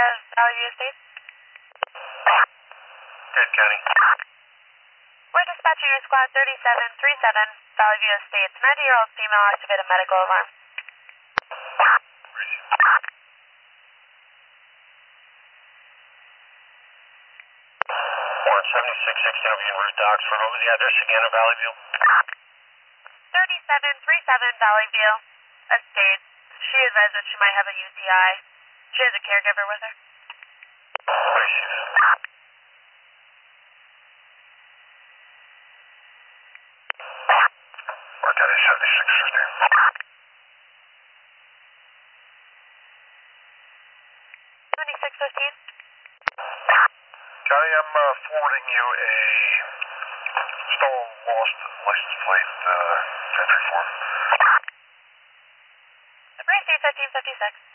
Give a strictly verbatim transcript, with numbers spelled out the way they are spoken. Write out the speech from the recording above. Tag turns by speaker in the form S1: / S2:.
S1: Valley View Estates.
S2: Good, County.
S1: We're dispatching your squad thirty-seven thirty-seven, Valley View Estates. ninety-year-old female activated medical alarm.
S2: one seventy-six sixteen over en route to Oxford. What was the address again of Valley View?
S1: thirty-seven thirty-seven, Valley View Estates. She advised that she might have a U T I. She has a caregiver with her.
S2: Where is she? Mark out at seventy-six fifty.
S1: seventy-six fifteen.
S2: County, I'm uh, forwarding you a stolen lost license plate uh, entry form.
S1: Receive fifteen fifty-six.